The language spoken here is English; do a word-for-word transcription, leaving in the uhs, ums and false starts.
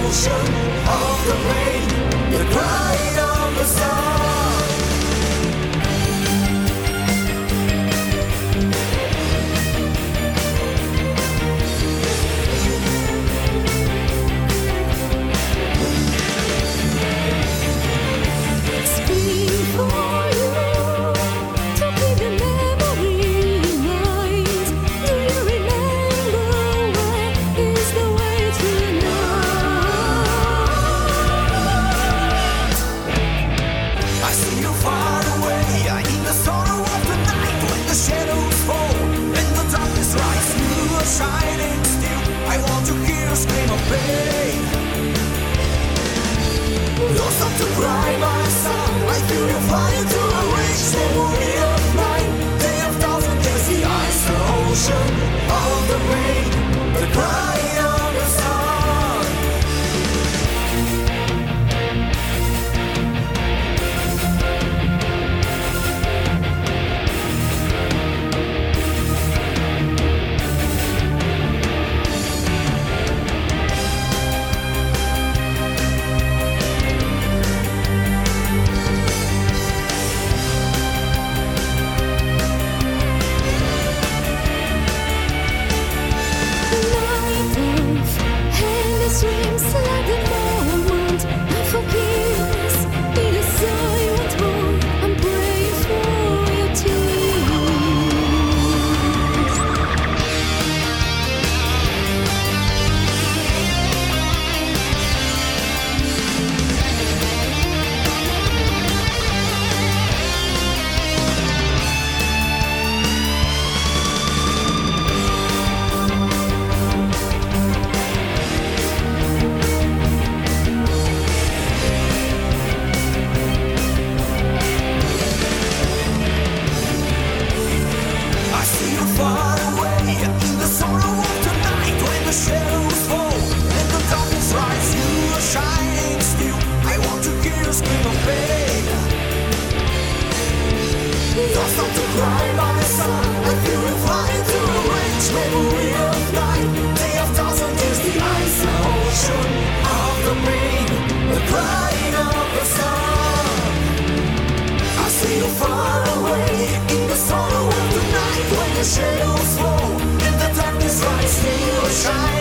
ocean of the rain, the crying of the sun. Shining still, I want to hear a scream of pain. Don't stop to cry, my son. I feel you flying through a rich memory of mine. Day of thousand years, the ice, the ocean of the rain, the crying of the sun. Don't stop to cry, my son. I feel you flying through a rich memory of night. Day of thousand years, the ice, the ocean of the rain, the crying of the sun. I see you far away in the sorrow of the night. When the shadows fall and the darkness rises, you shine.